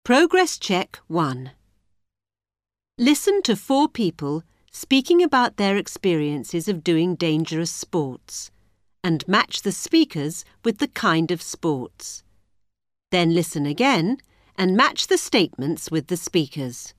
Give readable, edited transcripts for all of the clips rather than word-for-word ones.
Progress Check 1. Listen to 4 people speaking about their experiences of doing dangerous sports and match the speakers with the kind of sports. Then listen again and match the statements with the speakers.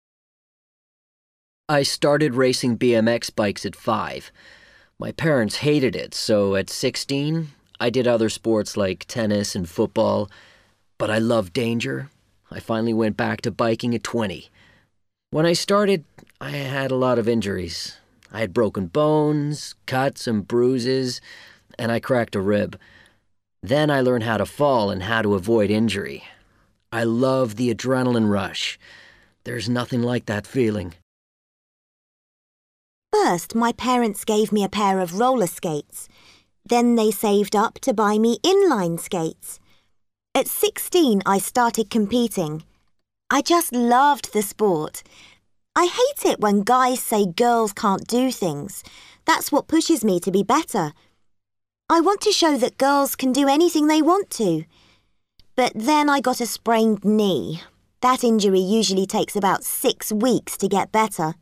I started racing BMX bikes at 5. My parents hated it, so at 16, I did other sports like tennis and football, but I loved danger. I finally went back to biking at 20. When I started, I had a lot of injuries. I had broken bones, cuts and bruises, and I cracked a rib. Then I learned how to fall and how to avoid injury. I love the adrenaline rush. There's nothing like that feeling. First, my parents gave me a pair of roller skates. Then they saved up to buy me inline skates. At 16, I started competing. I just loved the sport. I hate it when guys say girls can't do things. That's what pushes me to be better. I want to show that girls can do anything they want to. But then I got a sprained knee. That injury usually takes about 6 weeks to get better.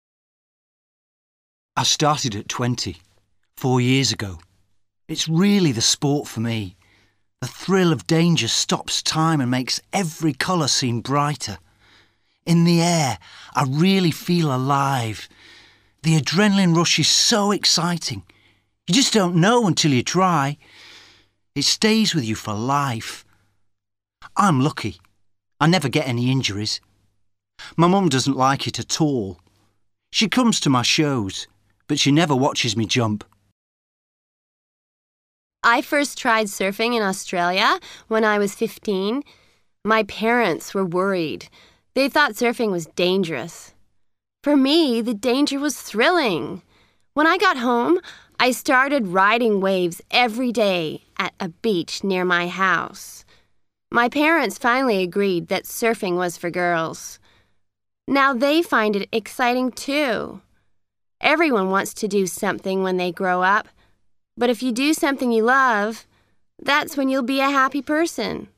I started at 20, 4 years ago. It's really the sport for me. The thrill of danger stops time and makes every colour seem brighter. In the air, I really feel alive. The adrenaline rush is so exciting. You just don't know until you try. It stays with you for life. I'm lucky. I never get any injuries. My mum doesn't like it at all. She comes to my shows, but she never watches me jump. I first tried surfing in Australia when I was 15. My parents were worried. They thought surfing was dangerous. For me, the danger was thrilling. When I got home, I started riding waves every day at a beach near my house. My parents finally agreed that surfing was for girls. Now they find it exciting too. Everyone wants to do something when they grow up. But if you do something you love, that's when you'll be a happy person.